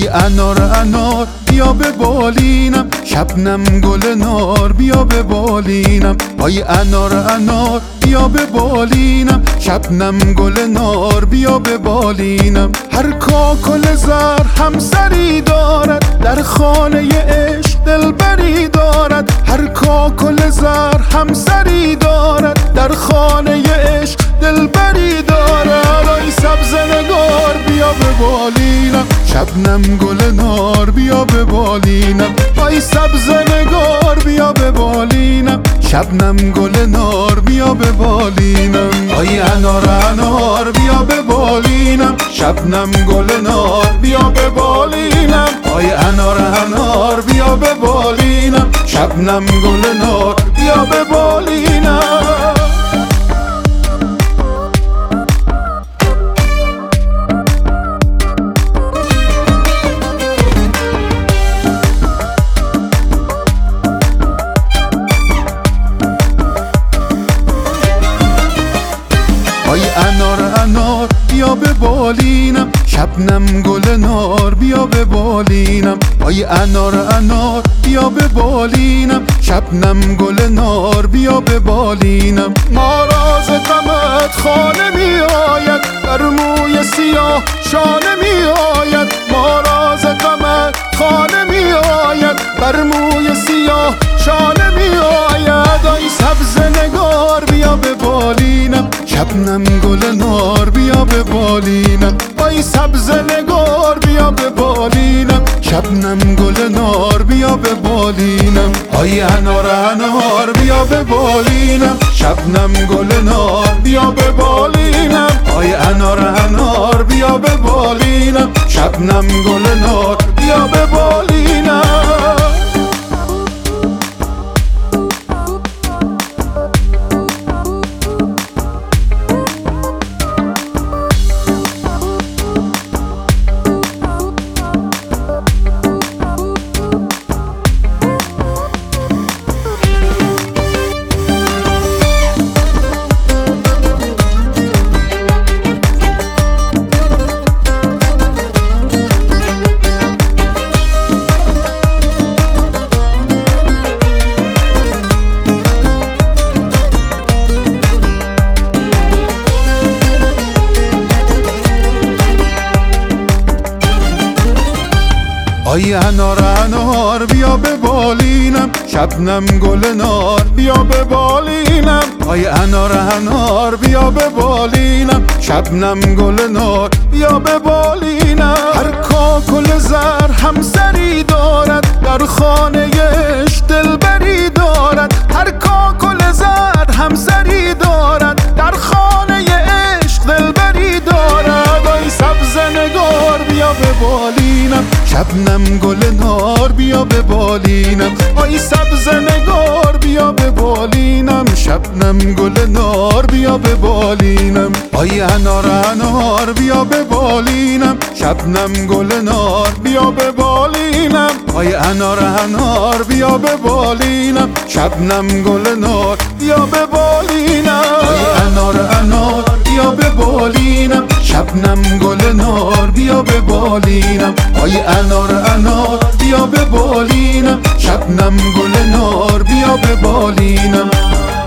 انار انار بیا به بالینم، شبنم گل نار بیا به بالینم. پای انار انار بیا به بالینم، شبنم گل نار بیا به بالینم. هر کاکل زر همسری دارد، در خانه عشق دلبری دارد. هر کاکل زر همسری دارد، در خانه عشق دلبری دارد. ای سبزه نگار بیا به بالینم، شبنم گل نار بیا به بالینم. ای سبزه نگار بیا به بالینم، شبنم گل نار بیا به بالینم. ای انار انار بیا به بالینم، شبنم گل نار بیا به بالینم. ای انار انار بیا به بالینم، شبنم گل نار بیا به بالینم. ای انار انار بیا به بالینم، شبنم گل نار بیا به بالینم. ای انار انار بیا به بالینم، شبنم گل نار بیا به بالینم. ما راز غمت خانه می آید، بر موی سیاه شانه می آید. ما راز غمت خانه می آید، بر موی سیاه شانه می آید. ای سبزه نگار بیا به بالینم، شبنم گل نار بیا به بالینم. ای سبزه نگار بیا به بالینم، شبنم گل نار بیا به بالینم. ای انار انار بیا به بالینم، شبنم گل نار بیا به بالینم. ای انار انار بیا به بالینم، شبنم گل نار بیا به بالینم. ای انار انار بیا به بالینم، شبنم گل نار بیا به بالینم. ای انار انار بیا به بالینم، شبنم گل نار بیا به بالینم. هر کاکل زر همسری دارد، در خانه عشق دلبری دارد. هر کاکل زر همسری دارد، در خانه عشق دلبری دارد. ای سبزه نگار بیا به بالینم، شبنم گل نار بیا به بالینم. ای سبزه نگار بیا به بالینم، شبنم گل نار بیا به بالینم. ای انار انار بیا به بالینم، شبنم گل نار بیا به بالینم. ای انار انار بیا به بالینم، شبنم گل نار بیا به بالینم. ای انار انار بیا به بالینم، شبنم گل نار بیا به بالینم. ای انار انار بیا به بالینم، شبنم گل نار بیا به بالینم.